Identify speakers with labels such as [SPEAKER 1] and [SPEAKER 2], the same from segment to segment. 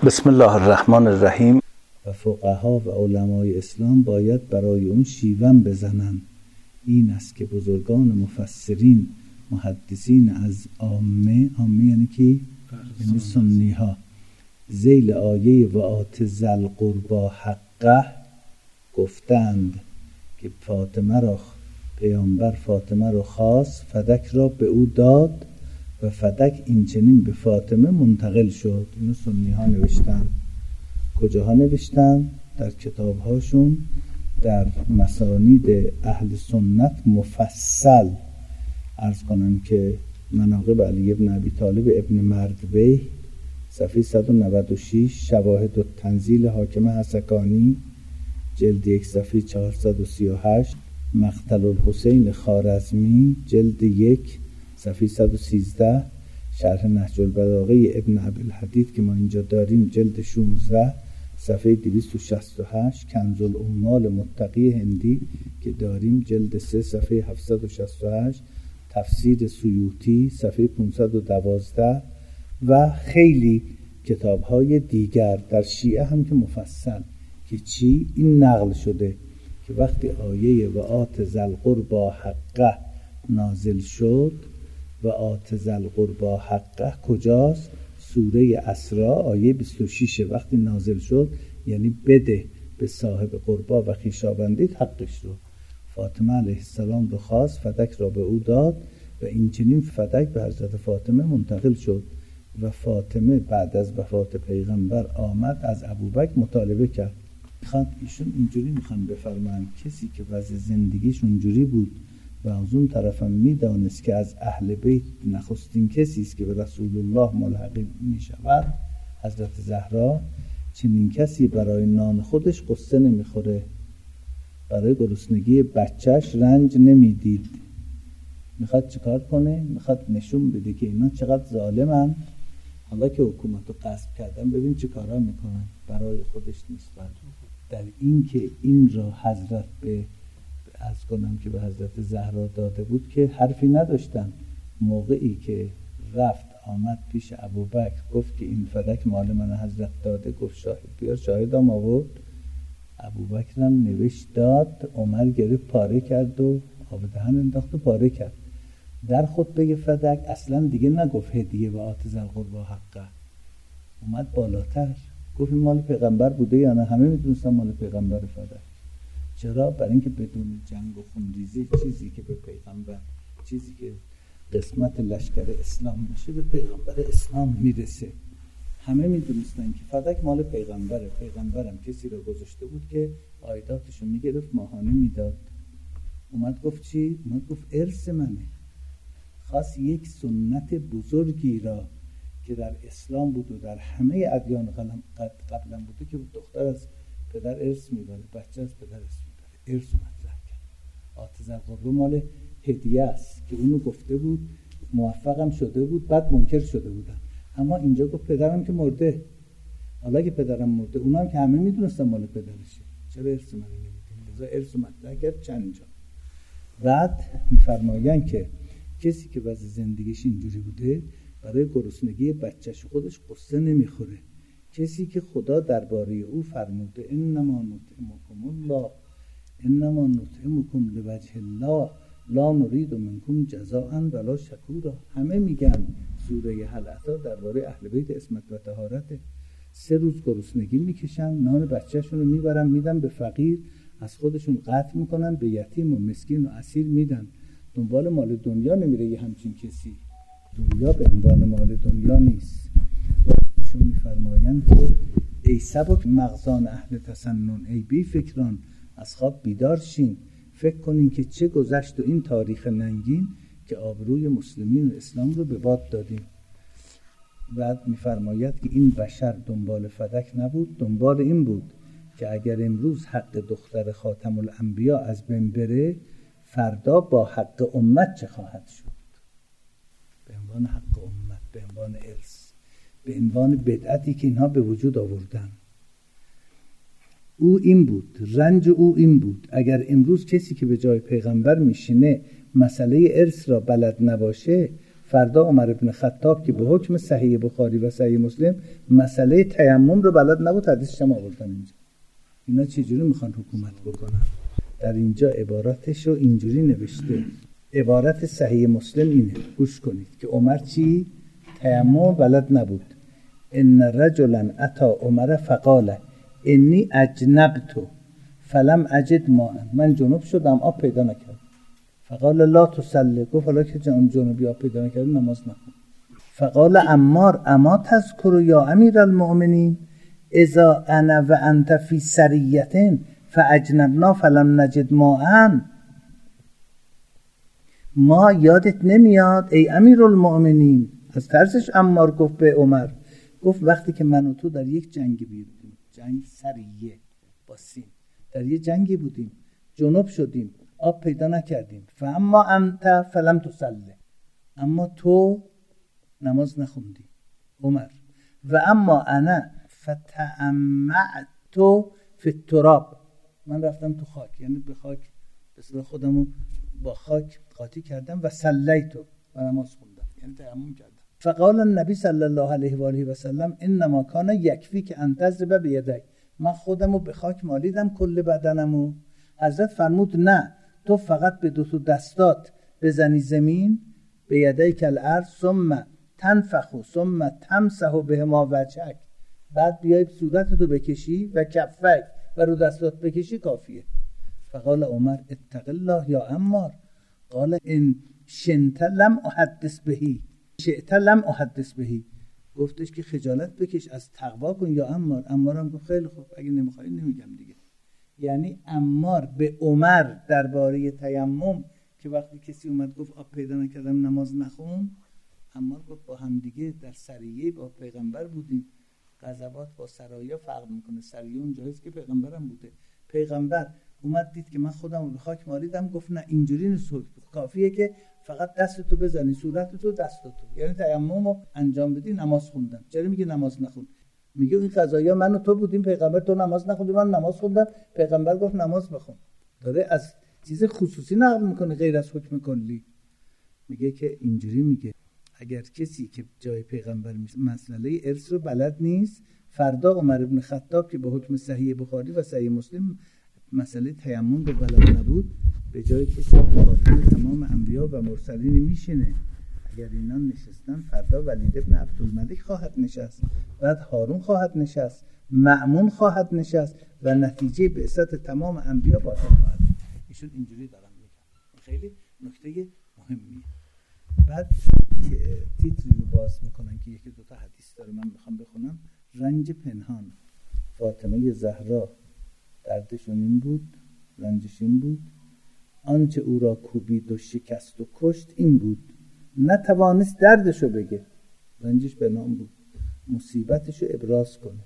[SPEAKER 1] بسم الله الرحمن الرحیم. و فقها و علمای اسلام باید برای اون شیون بزنن. این است که بزرگان مفسرین محدثین از عامه یعنی کی؟ یعنی سنی ها ذیل آیه و آت ذی القربی حقه گفتند که پیامبر فاطمه را خواست، فدک را به او داد و فدک این چنین به فاطمه منتقل شد. اینو سنی ها نوشتن. کجاها نوشتن؟ در کتاب هاشون، در مسانید اهل سنت مفصل. عرض کنم که مناقب علی ابن ابی طالب ابن مردویه صفحه 196، شواهد التنزیل حاکم حسکانی جلد 1 صفحه 438، مقتل الحسین خوارزمی جلد 1 صفحه 113، شرح نهج البلاغه ابن عبدالحدید که ما اینجا داریم جلد 16 صفحه 268، کنز العمال متقی هندی که داریم جلد 3 صفحه 768، تفسیر سیوطی صفحه 512 و خیلی کتاب‌های دیگر در شیعه هم که مفصل که چی این نقل شده که وقتی آیه و آت ذی القربی حقه نازل شد، و آت ذی القربی حقه کجاست؟ سوره اسراء آیه 26 وقتی نازل شد، یعنی بده به صاحب قربا و خویشاوندیت حقش رو. فاطمه علیه السلام رو خواست، فدک را به او داد و این چنین فدک به حضرت فاطمه منتقل شد و فاطمه بعد از وفات پیغمبر آمد از ابوبکر مطالبه کرد. ایشون اینجوری میخوان بفرمایند کسی که وضع زندگیش اونجوری بود و از اون طرفم میدانست که از اهل بیت نخستین کسی است که به رسول الله ملحق میشود، حضرت زهرا، چنین کسی برای نان خودش قصه نمیخوره، برای گرسنگی بچهش رنج نمیدید. میخواد چیکار کنه؟ میخواد نشون بده که اینا چقدر ظالمن. حالا که حکومت رو غصب کردن ببین چه کارا میکنن، برای خودش نیست. در این که این را حضرت به عرض کنم که به حضرت زهرا داده بود که حرفی نداشتن. موقعی که رفت آمد پیش ابوبکر گفت که این فدک مال من حضرت داده، گفت شاهد بیار، شاهدم آورد. ابوبکر هم نوشت داد، عمر گرفت پاره کرد و آب دهن انداخت و پاره کرد. در خطبه فدک اصلا دیگه نگفت هدیه و آت ذی القربی حقه، اومد بالاتر گفت این مال پیغمبر بوده یا نه. همه میدونستن مال پیغمبر فدک. چرا؟ برای اینکه بدون جنگ و خونریزی چیزی که به پیغمبر، چیزی که قسمت لشکر اسلام میشه به پیغمبر اسلام میرسه. همه میدونستن که فدک مال پیغمبره. پیغمبرم کسی رو گذاشته بود که عایداتشو میگرفت ماهانه میداد. اومد گفت چی؟ اومد گفت ارث منه. خاص یک سنت بزرگی را که در اسلام بود و در همه ادیان قبلا بوده که دختر از پدر ارث میبره، بچه از پدر ارث میبره، ارث مطرح کرد. آت ذی القربی مال هدیه است که اونو گفته بود، موفقم شده بود، بعد منکر شده بودن. اما اینجا گفت پدرم که مرده. حالا که پدرم مرده، اونا هم که همه میدونستن مال پدرشه، چرا ارث من نمیدین؟ لذا ارث مطرح کرد چند جا. بعد میفرمایند که کسی که وضع زندگیش اینجوری بوده برای گرسنگی بچه‌ش خودش قصه نمیخوره. کسی که خدا درباره او فرموده انما نطعمکم الله انما نطعمکم لوجه الله لا نريد منکم جزاء ولا شکورا. همه میگن سوره حلقه درباره اهل بیت عصمت و طهارت. 3 روز گرسنگی میکشن، نان بچه‌شون رو میبرن میدن به فقیر، از خودشون قطع میکنن، به یتیم و مسکین و اسیر میدن. دنبال مال دنیا نمیره یه همچین کسی. دنیا به عنوان مال دنیا نیست. ایشون میفرمایند که ای سبک مغزان اهل تسنن، ای بی فکران از خواب بیدار شین، فکر کنین که چه گذشت و این تاریخ ننگین که آبروی مسلمین و اسلام رو به باد دادیم. بعد میفرماید که این بشر دنبال فدک نبود، دنبال این بود که اگر امروز حق دختر خاتم الانبیا از بین بره، فردا با حق امت چه خواهد شد؟ به عنوان حق امت، به عنوان ارث، به عنوان بدعتی که اینها به وجود آوردن. او این بود، رنج او این بود. اگر امروز کسی که به جای پیغمبر میشینه مسئله ارث را بلد نباشه، فردا عمر بن خطاب که به حکم صحیح بخاری و صحیح مسلم مسئله تیمم رو بلد نبود، حدیثش هم آوردن اینجا. اینا چجوری میخوان حکومت بکنن؟ در اینجا عبارتش رو اینجوری نوشته. عبارت صحیح مسلم اینه، گوش کنید که عمر چی؟ تیمم بلد نبود. ان رجلا اتی عمر فقال انی اجنبت فلم اجد ماء، من جنوب شدم آب پیدا نکردم. فقال لا تصلی، گفت حالا که جنوبی آب پیدا نکردی نماز نخون. فقال عمار اما تذکر یا امیر المؤمنین اذا انا و انت فی سریه فاجنبنا فلم نجد ماء، ما یادت نمیاد ای امیر المؤمنین؟ از ترسش عمار گفت به عمر، گفت وقتی که من و تو در یک جنگی بودیم، جنگ سریه با سین، در یک جنگی بودیم، جنوب شدیم، آب پیدا نکردیم. فاما انت فلم تصلی، اما تو نماز نخوندی عمر. و اما انا فتعمعت فی التراب، من رفتم تو خاک، یعنی به خاک به اصطلاح خودمو با خاک قاطی کردم. و صلیتو، و نماز خوندم، یعنی تیمم کردم. فقال النبی صلی الله علیه و آله و سلم انما کان یکفی که ان تضرب بیدک، من خودمو به خاک مالیدم کل بدنمو. حضرت فرمود نه، تو فقط به دو تا دستات بزنی زمین، به یدیک الارض ثم تنفخ ثم تمسح بهما وجهک، بعد بیای صورتتو بکشی و کفک و رو دستات بکشی کافیه. فقال عمر اتق الله یا عمار، قال ان شنت لم احدث بهی شئت لم احدث بهی، گفتش که خجالت بکش از تقوا کن یا عمار. عمار هم گفت خیلی خوب، اگه نمیخوای نمیگم دیگه. یعنی عمار به عمر درباره تیمم که وقتی کسی اومد گفت آب پیدا نکردم نماز نخون، عمار گفت با هم دیگه در سریه با پیغمبر بودیم. غزوات با سرایا فرق میکنه، سریه اون جاییست که پیغمبرم بوده. پیغمبر اومد دید که من خودم رو به خاک مالیدم، گفت نه اینجوری نیست، کافیه که فقط دستتو بزنی صورتتو دستتو، یعنی تیمم رو انجام بدی. نماز خوندم. چرا میگه نماز نخون؟ میگه این قضایا من و تو بودیم، پیغمبر تو نماز نخوندی، من نماز خوندم، پیغمبر گفت نماز بخون. داره از چیز خصوصی نقل میکنه غیر از حکم کلی. میگه که اینجوری میگه اگر کسی که جای پیغمبر مسئله ارث رو بلد نیست، فردا عمر بن خطاب که به حکم صحیح بخاری و صحیح مسلم مسئله تیمم رو بلد نبود، به جای کسی خاتم تمام انبیا و مرسلین میشینه. اگر اینا نشستن، فردا ولید ابن عبدالملک خواهد نشست، بعد هارون خواهد نشست، مأمون خواهد نشست و نتیجه بعثت تمام انبیا باید خواهد. ایشون اینجوری دارم میگم، خیلی نکته مهمیه. بعد که تیتری رو باز میکنن که یکی دوتا حدیث داره، من میخوام بخونم. رنج پنهان فاطمه زهرا دردشون این بود، رنجش این بود، آنچه او را کوبید و شکست و کشت این بود، نتوانست دردشو بگه، رنجش به نام بود، مصیبتشو ابراز کنه.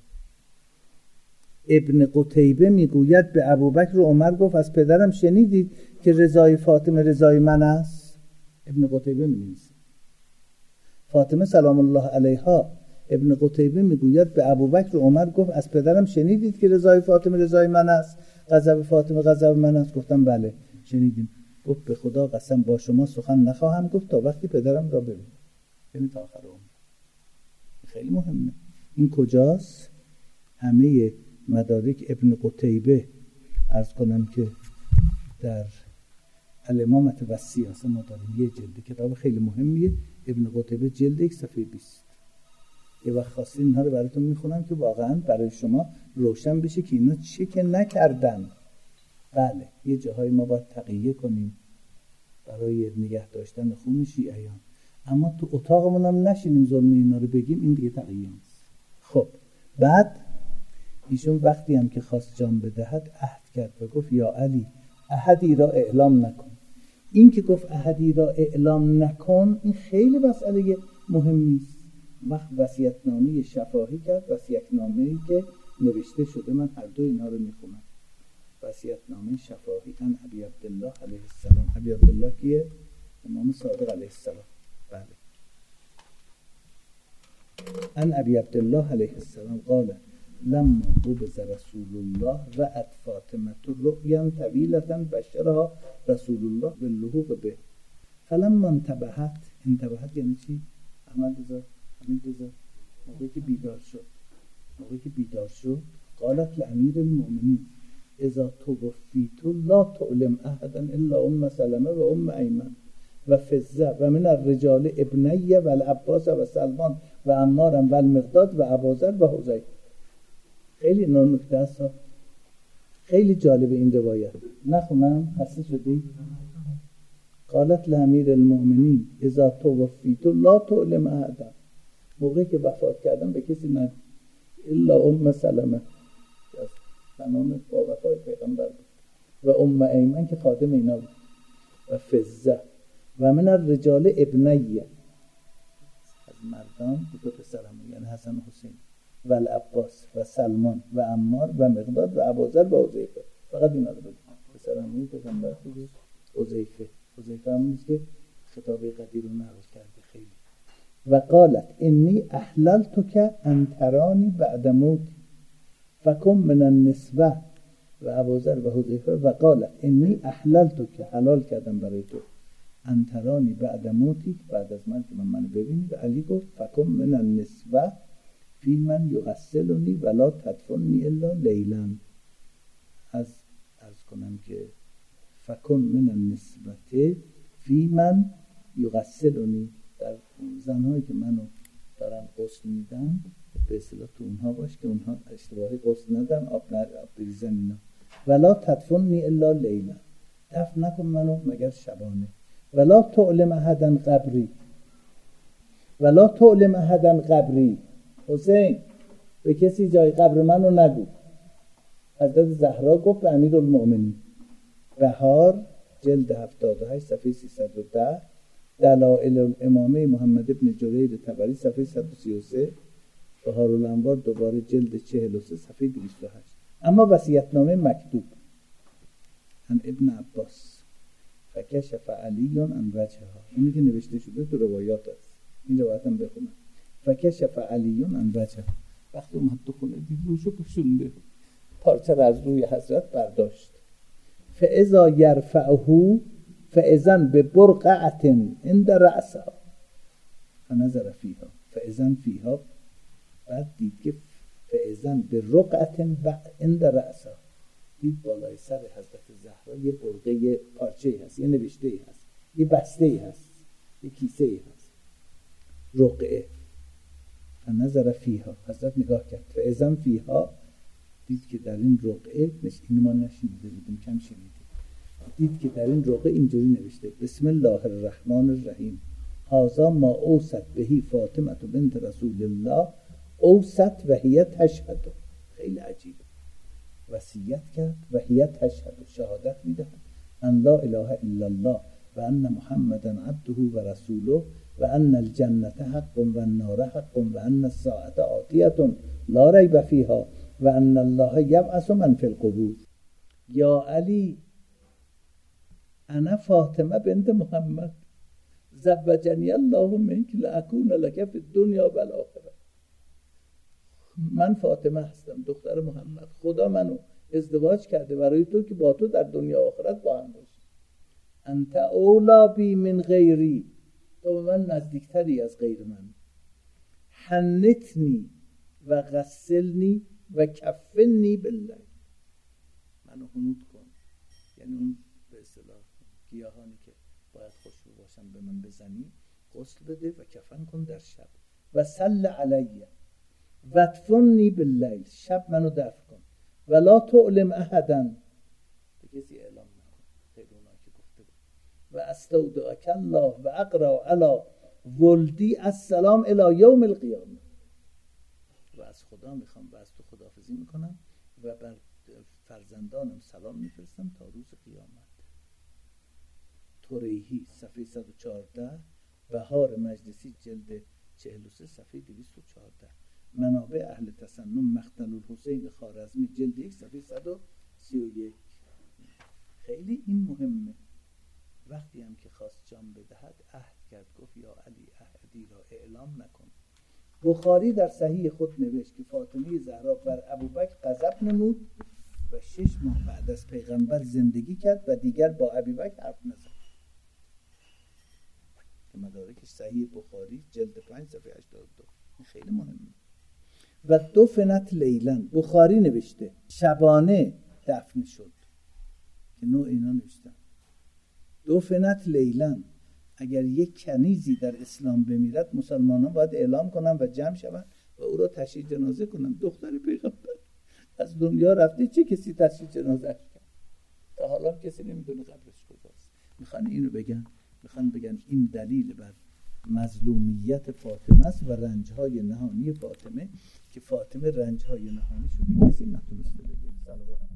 [SPEAKER 1] ابن قتیبه میگوید به ابوبکر و عمر گفت از پدرم شنیدید که رضای فاطمه رضای من است؟ ابن قتیبه می‌نویسه. فاطمه سلام الله علیها، ابن قتیبه میگوید به ابوبکر و عمر گفت از پدرم شنیدید که رضای فاطمه رضای من است، غضب فاطمه غضب من است؟ گفتم بله شنیدیم. گفت به خدا قسم با شما سخن نخواهم گفت تا وقتی پدرم را ببینم، یعنی تا آخر عمر. خیلی مهمه. این کجاست؟ همه مدارک ابن قتیبه عرض کنم که در الامامت و السیاسه ما داریم یه جلد کتاب خیلی مهمیه، ابن قتیبه جلد 1 صفحه 20. یه وقت خواستین اینها رو براتون میخونم که واقعا برای شما روشن بشه که اینا چه که نکردن. بله یه جاهای ما باید تقیه کنیم برای نگه داشتن خون شیعیان، اما تو اتاقمون هم نشینیم ظلم اینا رو بگیم، این دیگه تقیه نیست. خب بعد ایشون وقتی هم که خواست جان بدهد عهد کرد و گفت یا علی احدی را اعلام نکن. این که گفت احدی را اعلام نکن این خیلی مسئله مهمی است. وقت وصیت‌نامه شفاهی کرد، وصیت‌نامه‌ای که نوشته شده، من هر دو اینها رو میخونم. وصیت‌نامه شفاهی ان ابی عبدالله علیه السلام. ابی عبدالله کیه؟ امام صادق علیه السلام. بله. ان ابی عبدالله علیه السلام قال لما قبض رسول الله رأت فاطمه رؤیا طویلة بشرها رسول الله باللحوق به فلما انتبهت انتبهت یعنی چی؟ احمد رضا موقعی که بیدار شد قالت لامیر المؤمنین اذا توفیت لا تعلم احدا الا سلمه و ایمن و فزه و من الرجال ابنیه و العباس و سلمان و عمار و المقداد و ابوذر و حذیفه. خیلی نکته است، خیلی جالب این روایت. نخونم؟ خسته شدی؟ قالت لامیر المؤمنین اذا توفیت لا تعلم احدا، موقعی که وفات کردم به کسی نگو الا سلمه از زنان با وفای پیغمبر بود و ایمن که خادم اینا بود و فزه و من الرجال ابنیه، از مردان دو پسرم یعنی حسن و حسین و العباس و سلمان و عمار و مقداد و ابوذر و حذیفه. فقط اینا رو بگو. پسرم پیغمبر بود حذیفه همون نیست که خطابه قدیر رو نقل کرده خیلی. و قالت انی احللتک ان ترانی بعد موتی فکن من النسوه و ابوذر و حذیفه و قالت انی احللتک، حلال کردم برای تو، ان ترانی بعد موتی، بعد از من که منو ببینی. و علی گفت فکن من النسوه فی من یغسلنی ولا تدفننی الا لیلا. از کنم که فکن من النسوه فی من یغسلنی، در زنهایی که منو دارن غسل میدن به اصطلاح تو اونها باش که اونها اشتباهی غسل ندن، آب بریزن اینا. ولا تدفننی الا لیلا، دفن نکن منو مگر شبانه. ولا تعلم احدا قبری، ولا تعلم احدا قبری، حسین به کسی جای قبر منو نگو. حضرت زهرا گفت به امیرالمؤمنین. بهار جلد 78 صفحه 310، دلائل الامامه محمد ابن جریر طبری صفحه 133، بهارالانوار دوباره جلد 43 صفحه 208. اما وصیت‌نامه مکتوب عن ابن عباس فکشف علی عن وجهها، اونی که نوشته شده تو روایات است، این روایت هم بخونم. فکشف علی عن وجهها، وقتی اومد تو خونه دید روشو پوشونده، پارچه را از روی حضرت برداشت. فاذا یرفعه فاذن ببرقعه عند رأسها فنظر فیها فاذن فیها، بعد دید که فاذن برقعه عند رأسها، دید بالای سر حضرت زهرا یه برقه، یه پارچه هست، یه نوشته هست، یه بسته هست، یه کیسه هست، رقعه. فنظر فیها، حضرت نگاه کرد. فاذن فیها، دید که در این رقعه، این ما نشنیده بودیم، کم شنیدیم، دید که در این رقعه اینجوری نوشته بسم الله الرحمن الرحیم هذا ما اوصت بهی فاطمه بنت رسول الله اوصت و هی تشهد. خیلی عجیب، وصیت کرد و هی تشهد، شهادت میدهد ان لا اله الا الله و ان محمدا عبده و رسوله و ان الجنه حق و النار حق و ان الساعه آتیه لا ریب فیها و ان الله یبعث من فی القبور. یا علی انا فاطمه بنت محمد زوجنی الله منک لاکون لک فی الدنیا و الاخره. من فاطمه هستم، دختر محمد، خدا منو ازدواج کرده برای تو که با تو در دنیا و آخرت با هم باشیم. انت اولا بی من غیری، تو به من نزدیکتری از غیر من. حنتنی و غسلنی و کفنی بالله، منو حنوط کن، یعنی اون به اصطلاح گیاهانی که باید خوشبو باشن به من بزنی، غسل بده و کفن کن در شب. و صل علیه و ادفننی باللیل، شب منو دفن کن. ولا تعلم احدا، به کسی اعلام نکن، خیلی اونا که گفته بود. و استودعک الله و اقرا علی ولدی السلام الی یوم القیامه، و از خدا میخوام و از تو خداحافظی میکنم و بر فرزندانم سلام میفرستم تا روز قیامت. توریحی صفحه 114، بهار مجلسی جلد 43 صفحه 214، منابع اهل تسنن مقتل الحسین خوارزمی جلد 1 صفحه 131. خیلی این مهمه. وقتی هم که خواست جان بدهد عهد کرد، گفت یا علی عهدی را اعلام نکن. بخاری در صحیح خود نوشت که فاطمه زهرا بر ابوبکر غضب نمود و 6 ماه بعد از پیغمبر زندگی کرد و دیگر با ابوبکر حرف نزد. مدارکش صحیح بخاری جلد 5 صفحه 82. این خیلی مهمه. و دفنت لیلن، بخاری نوشته شبانه دفن شد، که نوع اینا نوشتن دفنت لیلن. اگر یک کنیزی در اسلام بمیرد مسلمانان باید اعلام کنن و جمع شون و او را تشییع جنازه کنن. دختر پیغمبر از دنیا رفته، چه کسی تشییع جنازه کرد؟ تا حالا کسی نمیدونه قبرش کجاست. میخوان اینو بگن، میخوان بگن این دلیل بر مظلومیت فاطمه است و رنجهای نهانی فاطمه، که فاطمه رنجهای نهانیشو به کسی نتونسته بگه. صلوات